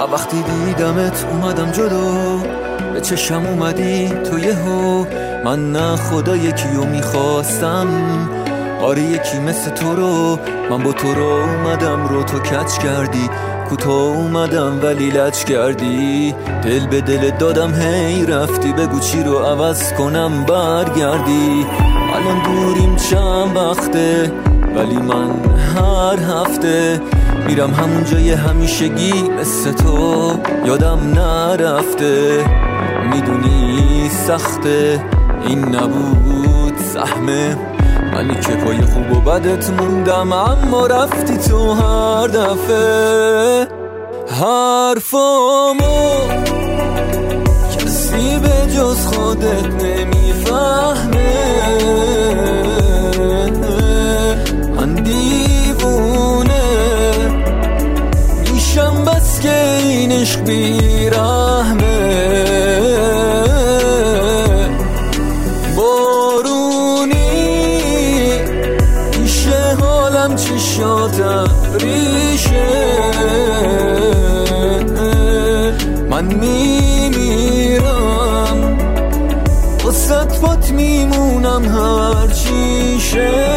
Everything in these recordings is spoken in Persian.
وقتی دیدمت اومدم جلو، به چشم اومدی تو یهو. من نه خدا یکیو میخواستم، آره یکی مثل تو رو. من با تو رو اومدم رو تو کچ کردی، کوتاه اومدم ولی لچ کردی. دل به دل دادم هی رفتی، بگو چی رو عوض کنم برگردی. الان دوریم چند وقته ولی من هر هفته میرم همون جای همیشگی مثل تو، یادم نرفته. میدونی سخته این نبود سهمه، منی که پای خوب و بدت موندم اما رفتی تو هر دفعه. حرفامو کسی به جز خودت نمیفهمه، من دیوونه میشم بس که این عشق بیرحمه. چشاتم ریشه، من میمیرم واسه پات میمونم هر چیشه.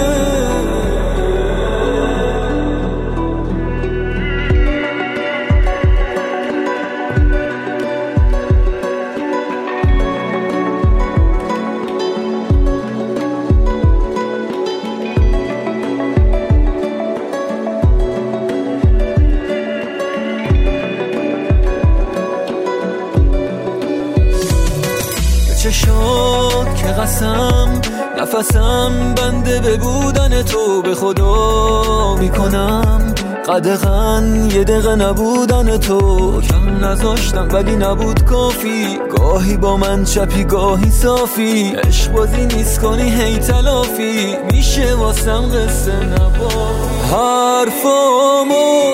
چشات که قسم نفسم بنده به بودن تو، به خدا میکنم قدغن یه دقیقه نبودن تو. کم نذاشتم ولی نبود کافی، گاهی با من چپی گاهی صافی. عشق بازی نیست کنی هی تلافی، میشه واسم قصه نبا. حرفامو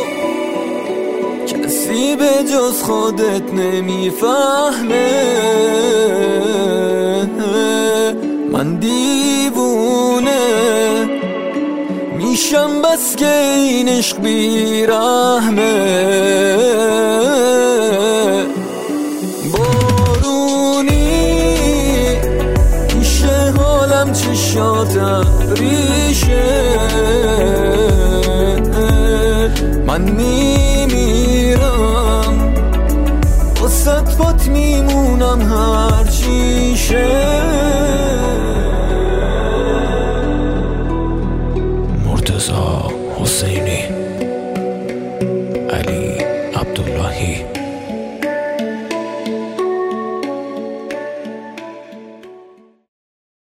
کسی به جز خودت نمیفهمه، من دیوونه میشم بس که این عشق بیرحمه. بارونی میشه حالم چشاتم ریشه، من میمیرم واسه پات میمونم هر چیشه.